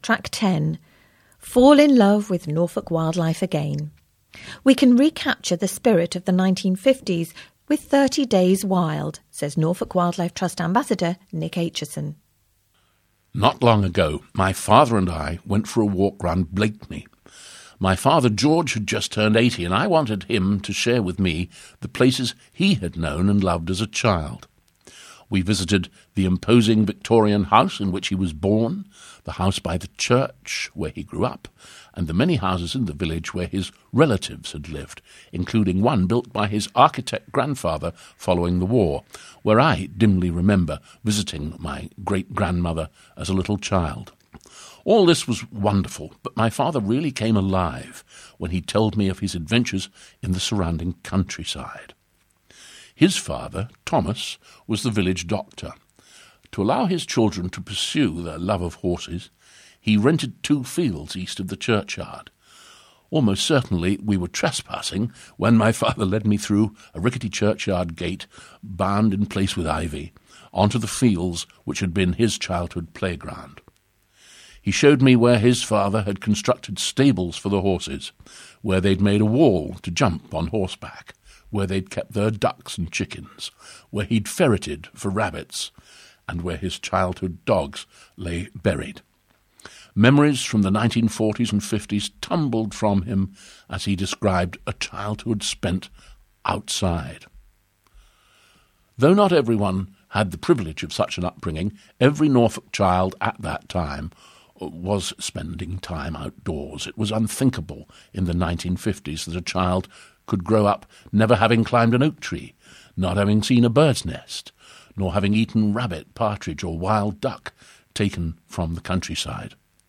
track 10, Fall in Love with Norfolk Wildlife Again. We can recapture the spirit of the 1950s with 30 Days Wild, says Norfolk Wildlife Trust Ambassador Nick Aitchison. Not long ago, my father and I went for a walk round Blakeney. My father, George, had just turned 80, and I wanted him to share with me the places he had known and loved as a child. We visited the imposing Victorian house in which he was born, the house by the church where he grew up, and the many houses in the village where his relatives had lived, including one built by his architect grandfather following the war, where I dimly remember visiting my great-grandmother as a little child. All this was wonderful, but my father really came alive when he told me of his adventures in the surrounding countryside. His father, Thomas, was the village doctor. To allow his children to pursue their love of horses, he rented 2 fields east of the churchyard. Almost certainly we were trespassing when my father led me through a rickety churchyard gate, bound in place with ivy, onto the fields which had been his childhood playground. He showed me where his father had constructed stables for the horses, where they'd made a wall to jump on horseback, where they'd kept their ducks and chickens, where he'd ferreted for rabbits, and where his childhood dogs lay buried. Memories from the 1940s and 50s tumbled from him as he described a childhood spent outside. Though not everyone had the privilege of such an upbringing, every Norfolk child at that time was spending time outdoors. It was unthinkable in the 1950s that a child could grow up never having climbed an oak tree, not having seen a bird's nest, nor having eaten rabbit, partridge, or wild duck taken from the countryside.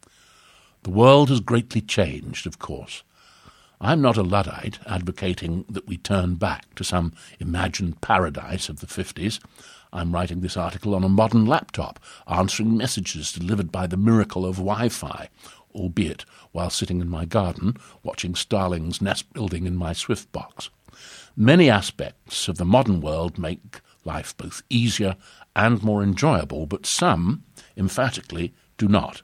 The world has greatly changed, of course. I'm not a Luddite advocating that we turn back to some imagined paradise of the 50s. I'm writing this article on a modern laptop, answering messages delivered by the miracle of Wi-Fi, albeit while sitting in my garden, watching starlings nest building in my Swiftbox. Many aspects of the modern world make life both easier and more enjoyable, but some, emphatically, do not.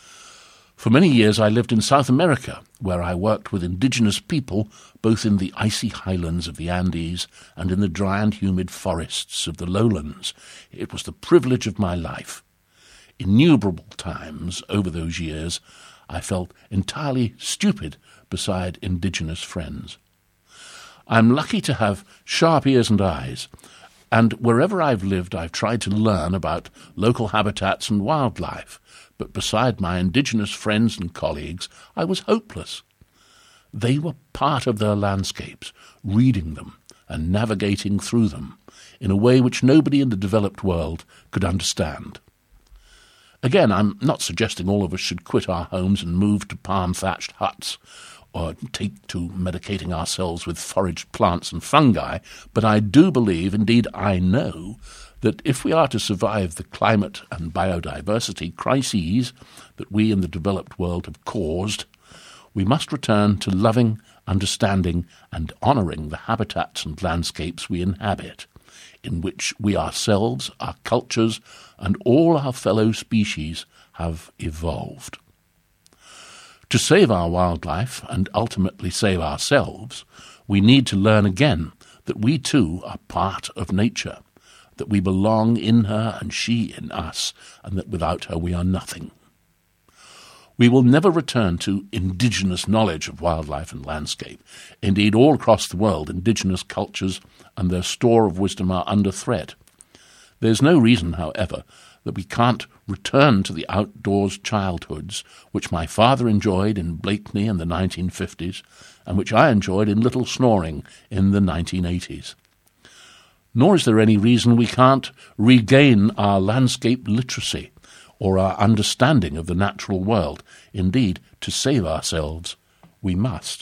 For many years I lived in South America, where I worked with indigenous people both in the icy highlands of the Andes and in the dry and humid forests of the lowlands. It was the privilege of my life. Innumerable times over those years I felt entirely stupid beside indigenous friends. I'm lucky to have sharp ears and eyes, and wherever I've lived I've tried to learn about local habitats and wildlife, but beside my indigenous friends and colleagues I was hopeless. They were part of their landscapes, reading them and navigating through them in a way which nobody in the developed world could understand. Again, I'm not suggesting all of us should quit our homes and move to palm-thatched huts or take to medicating ourselves with foraged plants and fungi, but I do believe, indeed I know, that if we are to survive the climate and biodiversity crises that we in the developed world have caused, we must return to loving, understanding, and honouring the habitats and landscapes we inhabit, in which we ourselves, our cultures, and all our fellow species have evolved. To save our wildlife and ultimately save ourselves, we need to learn again that we too are part of nature, that we belong in her and she in us, and that without her we are nothing. We will never return to indigenous knowledge of wildlife and landscape. Indeed, all across the world, indigenous cultures and their store of wisdom are under threat. There's no reason, however, that we can't return to the outdoors childhoods which my father enjoyed in Blakeney in the 1950s and which I enjoyed in Little Snoring in the 1980s. Nor is there any reason we can't regain our landscape literacy or our understanding of the natural world. Indeed, to save ourselves, we must.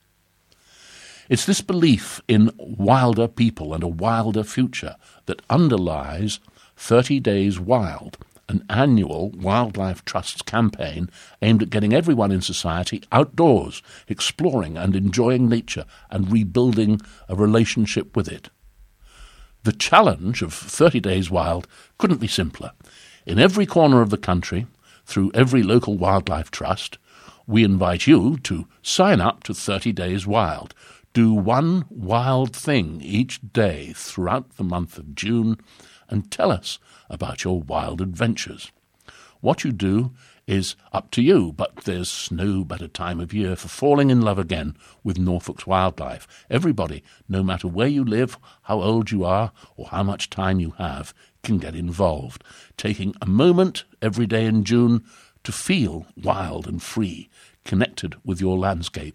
It's this belief in wilder people and a wilder future that underlies 30 Days Wild, an annual Wildlife Trust's campaign aimed at getting everyone in society outdoors, exploring and enjoying nature and rebuilding a relationship with it. The challenge of 30 Days Wild couldn't be simpler. In every corner of the country, through every local wildlife trust, we invite you to sign up to 30 Days Wild. Do one wild thing each day throughout the month of June and tell us about your wild adventures. What you do is up to you, but there's no better time of year for falling in love again with Norfolk's wildlife. Everybody, no matter where you live, how old you are, or how much time you have, can get involved, taking a moment every day in June to feel wild and free, connected with your landscape.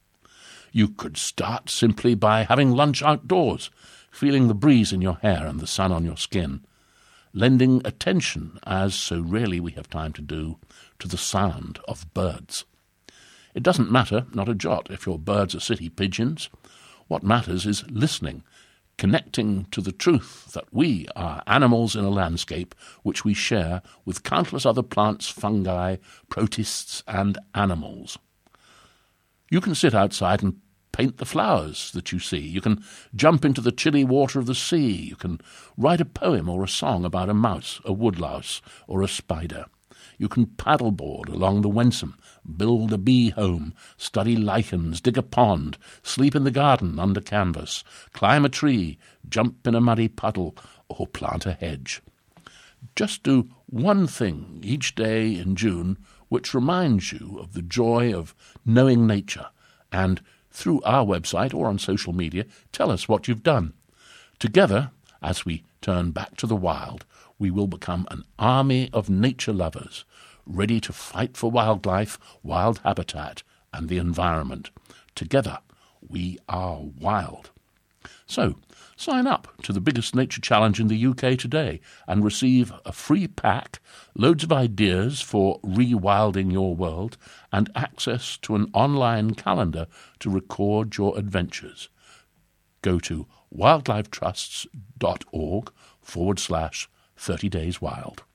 You could start simply by having lunch outdoors, feeling the breeze in your hair and the sun on your skin, lending attention, as so rarely we have time to do, to the sound of birds. It doesn't matter, not a jot, if your birds are city pigeons. What matters is listening, connecting to the truth that we are animals in a landscape which we share with countless other plants, fungi, protists, and animals. You can sit outside and paint the flowers that you see. You can jump into the chilly water of the sea. You can write a poem or a song about a mouse, a woodlouse, or a spider. You can paddleboard along the Wensum, build a bee home, study lichens, dig a pond, sleep in the garden under canvas, climb a tree, jump in a muddy puddle, or plant a hedge. Just do one thing each day in June which reminds you of the joy of knowing nature, and through our website or on social media, tell us what you've done. Together, as we turn back to the wild, we will become an army of nature lovers, ready to fight for wildlife, wild habitat, and the environment. Together, we are wild. So, sign up to the biggest nature challenge in the UK today and receive a free pack, loads of ideas for rewilding your world, and access to an online calendar to record your adventures. Go to wildlifetrusts.org/30 Days Wild.